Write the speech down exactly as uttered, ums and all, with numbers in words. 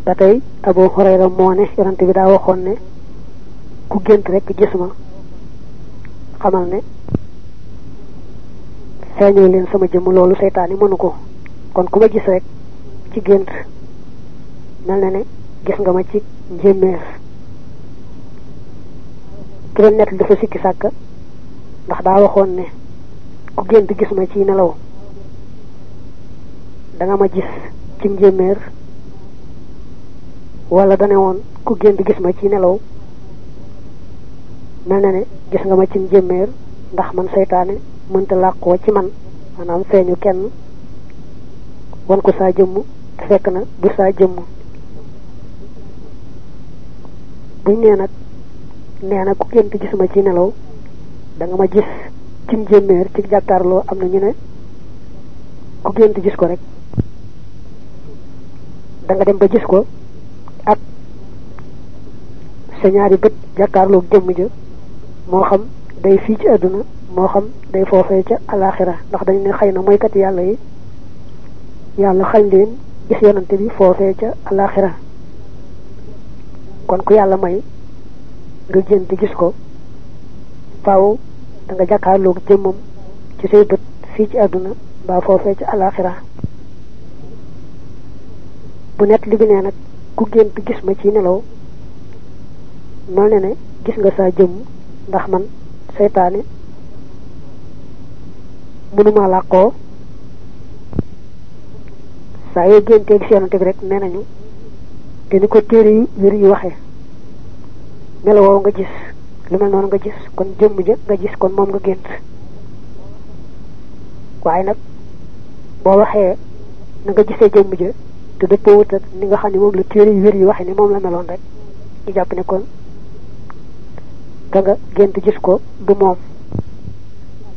batay Abu Hurayra moo ne yonante bi daa waxoon ne ku gént rek gis ma xamal ne feeñoo leen sama jëmm loolu seytaane mënu ko kon ku ma gis rek ci gént mel na ne gis nga ma ci njéeméer ki doon nett dafa sikki sàkka ndax daa waxoon ne ku gént gis ma ci nelaw da nga ma gis ci njéeméer wala dane woon ku gént gis ma ci nelaw mel na ne gis nga ma ci njéeméer ndax man seytaane mënta làqoo ci man maanaam feeñu kenn wan ko saa jëmm te fekk na du saa jëmm buñ nee nag nee na ku gént gis ma ci nelaw da nga ma gis ci njéeméer ci jàkkaarloo am na ñu ne ku gént gis ko rek da nga dem ba gis ko ak sa ñaari bët jàkkaarloo jëmm ja moo xam day fii ci àdduna moo xam day foofee ca alaxira ndax dañ ne xëy na mooykat yàlla yi yàlla xañ leen gis yonante bi foofee ca alaxira kon ku yàlla may nga gént gis ko faaw da nga jàkkaarloo jëmmam ci say bët fii ci àdduna mbaa foofee ca alaxira bu net li bi nee nag ku gént gis ma ci nelaw mel ne ne gis nga saa jëmm ndax man seytaane mënuma làqoo saa yoo géntee gis yonante bi rek nee nañu te ni ko téere yu wér yu waxee melowoo nga gis lu mel noonu nga gis kon jëmm ja nga gis kon moom nga gént waaye nag boo waxee na nga gisee jëmm ja te dëppoo wut ak ni nga xam ne moom la téere yu wér yu waxee ni moom la meloon rek ñu jàpp ne kon ka nga gént gis ko du moom